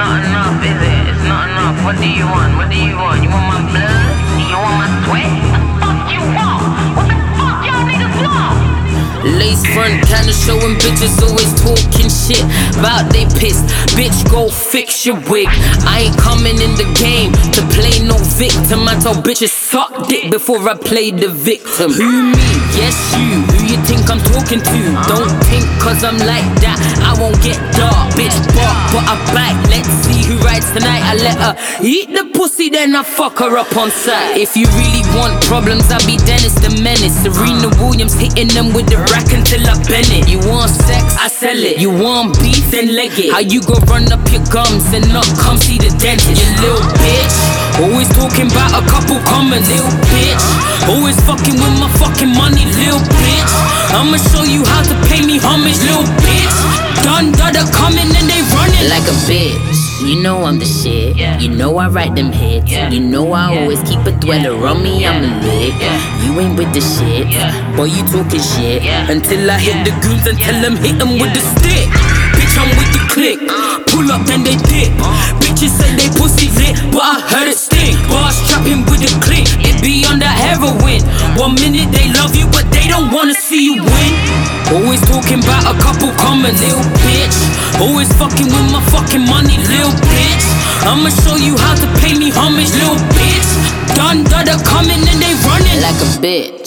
not enough, is it? It's not enough. What do you want? What do you want? You want my blood? Do you want my sweat? What the fuck you want? What the fuck y'all niggas want? Lace front kinda showing bitches always talking shit about they pissed. Bitch, go fix your wig. I ain't coming in the game to play no victim. I tell bitches suck dick before I play the victim. Who me? Yes you. Who you think I'm talking to? Don't think cause I'm like that I won't get dark. Bitch bark but I bite. Let's see who rides tonight. I let her eat the pussy then I fuck her up on sight. If you really want problems I'll be Dennis the Menace. Serena Williams hitting them with the rack until I bend it. You want sex? I sell it. You want beef? Then leg it. How you go run up your gums and not come see the dentist? You little bitch. Always talking about a couple comments. Little bitch. Always fucking with my fucking money. Little bitch. I'ma show you how to pay me homage. Little bitch. Done coming and they running like a bitch. You know I'm the shit. You know I write them hits. You know I always keep a dweller on me. I'm a lit. You ain't with the shit. Boy, you talking shit until I hit the goons and tell them hit them with the stick. Bitch, I'm with the click. Pull up then they dip. Bitches say they pussy lit, but I heard it stink. Boss trapping with the click. It be on that heroin. 1 minute they love you, but they don't wanna see you win. Always talking about a couple comments, little bitch. Always fucking with my fucking money, little bitch. I'ma show you how to pay me homage, little bitch. Done coming and they running like a bitch.